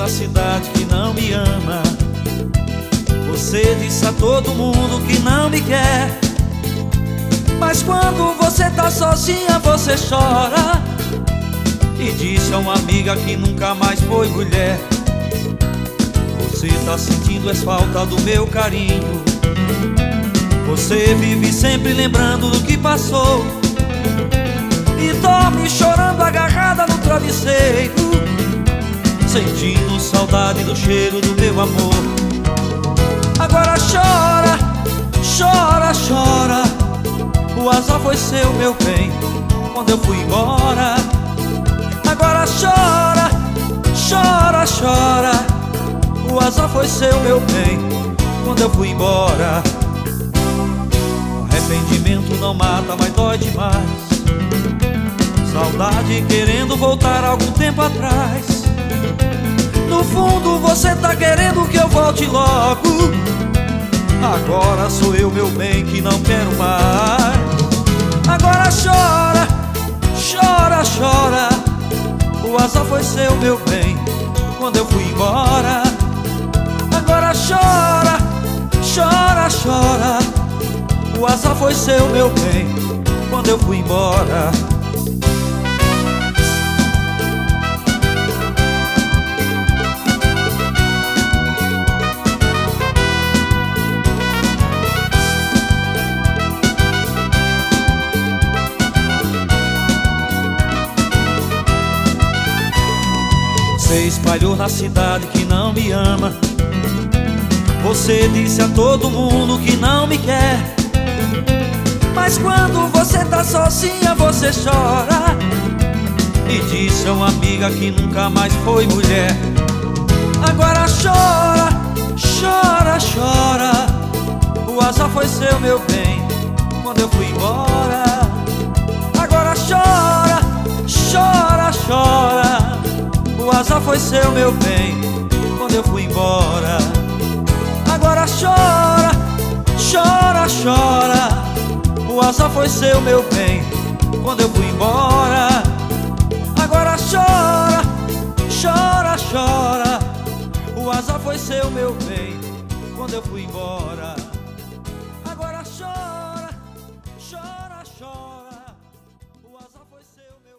na cidade que não me ama. Você disse a todo mundo que não me quer, mas quando você tá sozinha você chora e disse a uma amiga que nunca mais foi mulher. Você tá sentindo a falta do meu carinho. Você vive sempre lembrando do que passou e dorme chorando agarrada no travesseiro, sentindo saudade do cheiro do meu amor. Agora chora, chora, chora. O azar foi seu, meu bem, quando eu fui embora. Agora chora, chora, chora. O azar foi seu, meu bem, quando eu fui embora. Arrependimento não mata, mas dói demais. Saudade querendo voltar algum tempo atrás. No fundo você tá querendo que eu volte logo. Agora sou eu, meu bem, que não quero mais. Agora chora, chora, chora. O azar foi seu, meu bem, quando eu fui embora. Agora chora, chora, chora. O azar foi seu, meu bem, quando eu fui embora. Você espalhou na cidade que não me ama. Você disse a todo mundo que não me quer, mas quando você tá sozinha você chora e disse a uma amiga que nunca mais foi mulher. Agora chora, chora, chora. O azar foi seu, meu bem, quando eu fui embora. Agora chora, chora, chora. O azar foi seu, meu bem, quando eu fui embora. Agora chora, chora, chora. O azar foi seu, meu bem, quando eu fui embora. Agora chora, chora, chora. O azar foi seu, meu bem, quando eu fui embora. Agora chora, chora, chora.